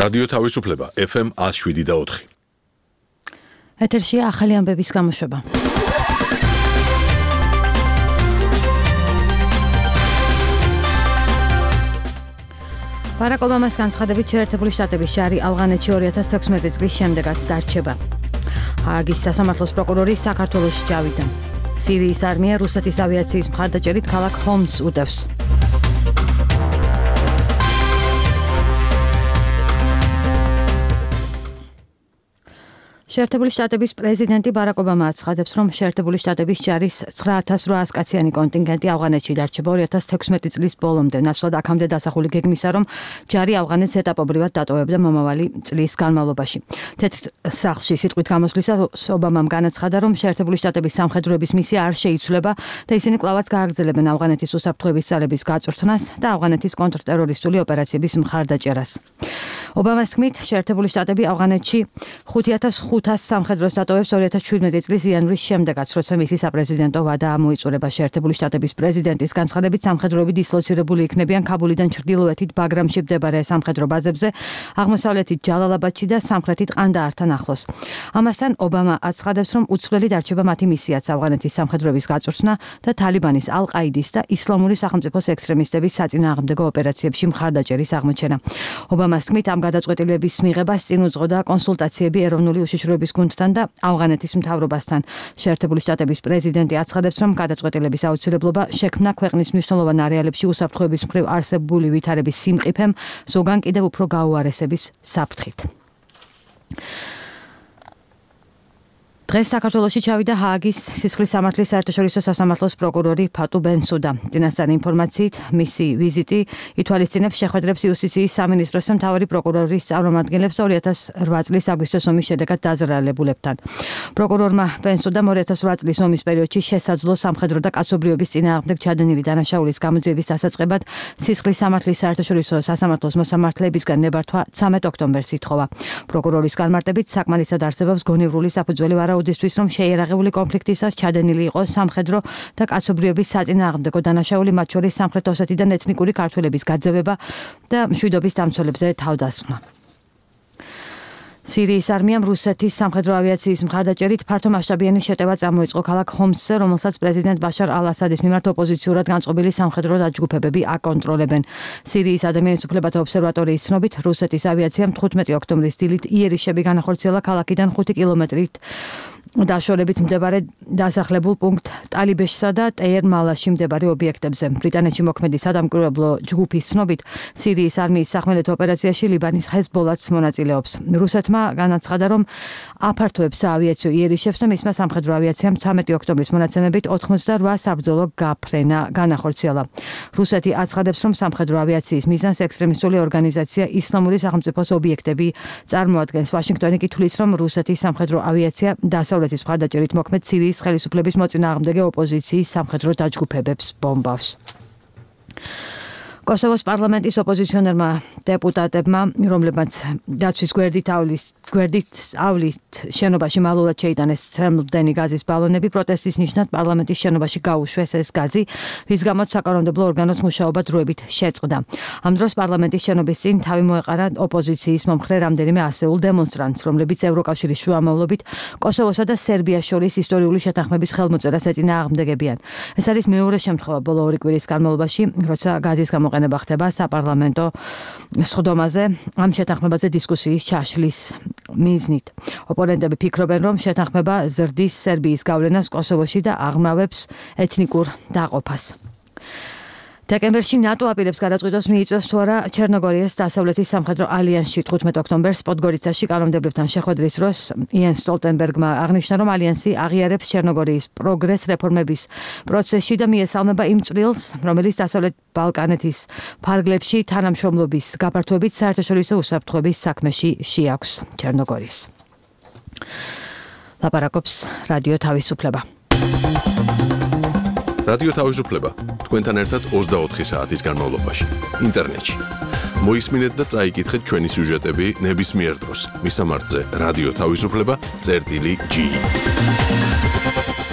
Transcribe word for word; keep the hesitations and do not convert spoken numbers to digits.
რადიო თავისუფლება ეფ ემ one oh seven და four. ეთერშია ახალი ამბების გამოშვება. ბარაკ ობამას განცხადებით შეერთებული შტატების ჯარი ავღანეთში two thousand sixteen წლის შემდეგაც დარჩება. ჰააგის სასამართლოს პროკურორი საქართველოში ჩავიდა. სირიის არმია რუსეთის ავიაციის მხარდაჭერით ქალაქ ჰომსს უდევს. შეერთებული შტატების პრეზიდენტი ბარაკ ობამა აცხადებს, რომ შეერთებული შტატების ჯარის nine thousand eight hundred კაციანი კონტინგენტი ავღანეთში დარჩება two thousand sixteen წლის ბოლომდე. ნაცვლად აქამდე დასახული გეგმისა, რომ ჯარი ავღანეთს ეტაპობრივად დატოვებდა მომავალი წლის განმავლობაში. თეთრ სახლში სიტყვით გამოსვლისას ობამამ განაცხადა, რომ შეერთებული შტატების სამხედროების მისია არ შეიცვლება და ისინი კვლავაც გააგრძელებენ ავღანეთის უსაფრთხოების ძალების გაწვრთნას და ავღანეთის კონტრტერორისტული ოპერაციების მხარდაჭერას. ობამას თქმით, შეერთებული შტატები ავღანეთში five thousand five hundred სამხედროს დატოვებს two thousand seventeen წლის იანვრის შემდეგაც, როცა მისი საპრეზიდენტო ვადა ამოიწურება. შეერთებული შტატების პრეზიდენტის განცხადებით, სამხედროები დისლოცირებული იქნებიან ქაბულიდან ჩრდილოეთით ბაგრამში მდებარე სამხედრო ბაზებზე, აღმოსავლეთით ჯალალაბადში და სამხრეთით ყანდაართან ახლოს. ამასთან ობამა აცხადებს, რომ უცვლელი დარჩება მათი მისიაც ავღანეთის სამხედროების გაწვრთნა და თალიბანის, ალ-ყაიდის და ისლამური სახელმწიფოს ექსტრემისტების საწინააღმდეგო ოპერაციებში მხარდაჭერის აღმოჩენა. ობამას თქმით, ამ გადაწყვეტილების მიღებას წინ უძღოდა კონსულტაციები ეროვნული უშიშროების გუნდთან და ავღანეთის მთავრობასთან. შეერთებული შტატების პრეზიდენტი აცხადებს, რომ გადაწყვეტილების აუცილებლობა შექმნა ქვეყნის მნიშვნელოვან არეალებში უსაფრთხოების მხრივ არსებული ვითარების სიმყიფემ, ზოგან კიდევ უფრო გაუარესების საფრთხით. დღეს საქართველოში ჩავიდა ჰააგის სისხლის სამართლის საერთაშორისო სასამართლოს პროკურორი ფატუ ბენსუდა. წინასწარი ინფორმაციით, მისი ვიზიტი ითვალისწინებს შეხვედრებს იუსტიციის სამინისტროს მთავარი პროკურორის წარმომადგენლებს two thousand eight წლის აგვისტოს ომის შედეგად დაზრალებულებთან. პროკურორმა ბენსუდამ two thousand eight წლის ომის პერიოდში შესაძლო სამხედრო და კაცობრიობის წინააღმდეგ ჩადენილი დანაშაულის გამოძიების დასაწყებად სისხლის სამართლის საერთაშორისო სასამართლოს მოსამართლეებისგან ნებართვა thirteen ოქტომბერს ითხოვა. პროკურორის განმარტებით, საკმარისად არსებობს გონივრული საფუძველი ვარაუდისთვის, რომ შეიარაღებული კონფლიქტისას ჩადენილი იყო სამხედრო და კაცობრიობის საწინააღმდეგო დანაშაული, მათ შორის სამხრეთ ოსეთიდან ეთნიკური ქართველების გაძევება და მშვიდობის დამცველებზე თავდასხმა. სირიის არმიამ რუსეთის სამხედრო ავიაციის მხარდაჭერით ფართომასშტაბიანი შეტევა წამოიწყო ქალაქ ჰომსზე, რომელსაც პრეზიდენტ ბაშარ ალ-ასადის მიმართ ოპოზიციურად განწყობილი სამხედრო დაჯგუფებები აკონტროლებენ. სირიის ადამიანის უფლებათა ობსერვატორიის ცნობით, რუსეთის ავიაციამ fifteen ოქტომბრის დილით იერიშები განახორციელა ქალაქიდან five კილომეტრით დაშორებით მდებარე დასახლებულ პუნქტ ტალიბეშსა და ტეერ-მალაში მდებარე ობიექტებზე. ბრიტანეთში მოქმედი სადამკვირვებლო ჯგუფის ცნობით, სირიის არმიის სახმელეთო ოპერაციაში ლიბანის ჰეზბოლაც მონაწილეობს. რუსეთმა განაცხადა, რომ აფართოებს საავიაციო იერიშებს და მისმა სამხედრო ავიაციამ thirteen ოქტომბრის მონაცემებით eighty-eight საბრძოლო გაფრენა განახორციელა. რუსეთი აცხადებს, რომ სამხედრო ავიაციის მიზანს ექსტრემისტული ორგანიზაცია ისლამური სახელმწიფოს ობიექტები წარმოადგენს. ვაშინგტონი კი თვლის, რომ რუსეთის სამხედრო ავიაცია დასავლეთის მხარდაჭერით მოქმედ სირიის ხელისუფლების მოწინააღმდეგე ოპოზიციის სამხედრო დაჯგუფებებს ბომბავს. კოსოვოს პარლამენტის ოპოზიციონერმა დეპუტატებმა, რომლებმაც დაცვის გვერდით ავლის გვერდითავლით შენობაში მალულად შეიტანეს ცემლდენი გაზის ბალონები, პროტესტის ნიშნად პარლამენტის შენობაში გაუშვეს ეს გაზი, რის გამოც საკანონმდებლო ორგანოს მუშაობა დროებით შეწყდა. ამ დროს პარლამენტის შენობის წინ თავი მოეყარა ოპოზიციის მომხრე რამდენიმე ასეულ დემონსტრანტს, რომლებიც ევროკავშირის შუამავლობით კოსოვოსა და სერბიას შორის ისტორიული შეთანხმების ხელმოწერას ეწინააღმდეგებიან. ეს არის მეორე შემთხვევა ბოლო ორი კვირის განმავლობაში, როცა გაზის გამოყენება ხდება საპარლამენტო სხდომაზე, ამ შეთანხმებაზე დისკუსიის ჩაშლის მიზნით. ოპონენტები ფიქრობენ, რომ შეთანხმება ზრდის სერბიის გავლენას კოსოვოში და აღრმავებს ეთნიკურ დაყოფას. დეკემბერში ნატო აპირებს გადაწყვიტოს მიიწვევს თუ არა ჩერნოგორიას დასავლეთის სამხედრო ალიანსში. fifteen ოქტომბერს პოდგორიცაში კანონმდებლებთან შეხვედრის დროს იენს სტოლტენბერგმა აღნიშნა, რომ ალიანსი აღიარებს ჩერნოგორიის პროგრეს რეფორმების პროცესში და მიესალმება იმ წვლილს, რომელიც დასავლეთ ბალკანეთის ფარგლებში თანამშრომლობის გაფართოებით საერთაშორისო უსაფრთხოების საქმეში შეაქვს ჩერნოგორიას. ლაპარაკობს რადიო თავისუფლება. რადიო თავისუფლება თქვენთან ერთად twenty-four საათის განმავლობაში ინტერნეტში. მოისმინეთ და წაიკითხეთ ჩვენი სიუჟეტები ნებისმიერ დროს. მისამართზე რადიო თავისუფლება წერტილი ჯი.